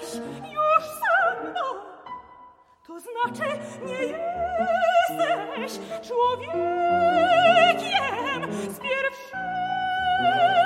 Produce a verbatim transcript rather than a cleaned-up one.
już ze mną. To znaczy nie jesteś człowiekiem z pierwszego